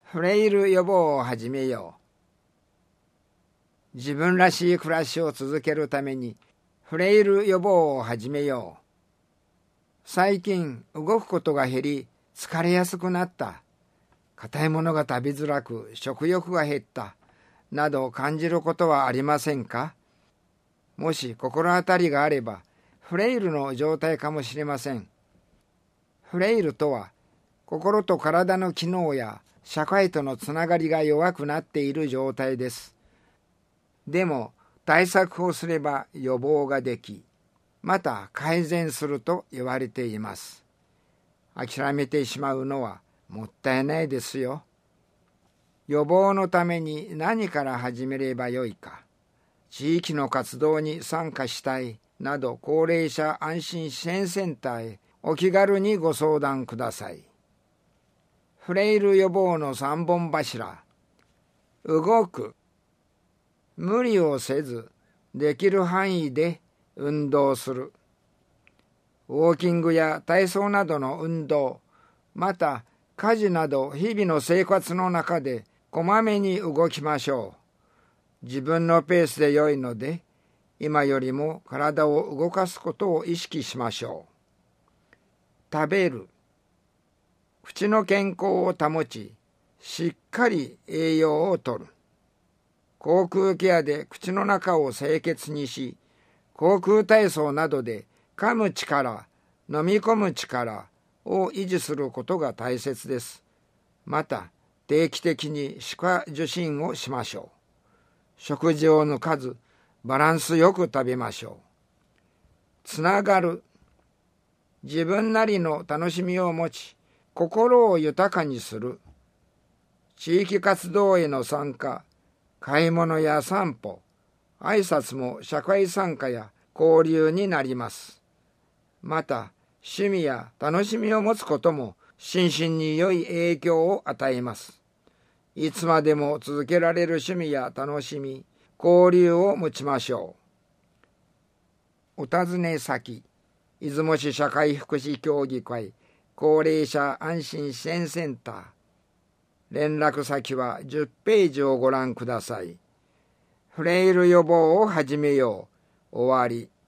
フレイル予防を始めよう。自分らしい暮らしを続けるためにフレイル予防を始めよう。最近動くことが減り疲れやすくなった。硬いものが食べづらく食欲が減ったなど感じることはありませんか？もし心当たりがあればフレイルの状態かもしれません。フレイルとは心と体の機能や社会とのつながりが弱くなっている状態です。でも対策をすれば予防ができ、また改善すると言われています。諦めてしまうのはもったいないですよ。予防のために何から始めればよいか、地域の活動に参加したいなど高齢者安心支援センターへお気軽にご相談ください。フレイル予防の3本柱。動く。無理をせずできる範囲で運動する。ウォーキングや体操などの運動、また家事など日々の生活の中でこまめに動きましょう。自分のペースで良いので、今よりも体を動かすことを意識しましょう。食べる。口の健康を保ち、しっかり栄養をとる。口腔ケアで口の中を清潔にし、口腔体操などで噛む力、飲み込む力を維持することが大切です。また、定期的に歯科受診をしましょう。食事を抜かず、バランスよく食べましょう。つながる。自分なりの楽しみを持ち、心を豊かにする。地域活動への参加、買い物や散歩、挨拶も社会参加や交流になります。また、趣味や楽しみを持つことも心身に良い影響を与えます。いつまでも続けられる趣味や楽しみ、交流を持ちましょう。お尋ね先、出雲市社会福祉協議会高齢者安心支援センター。連絡先は10ページをご覧ください。フレイル予防を始めよう。終わり。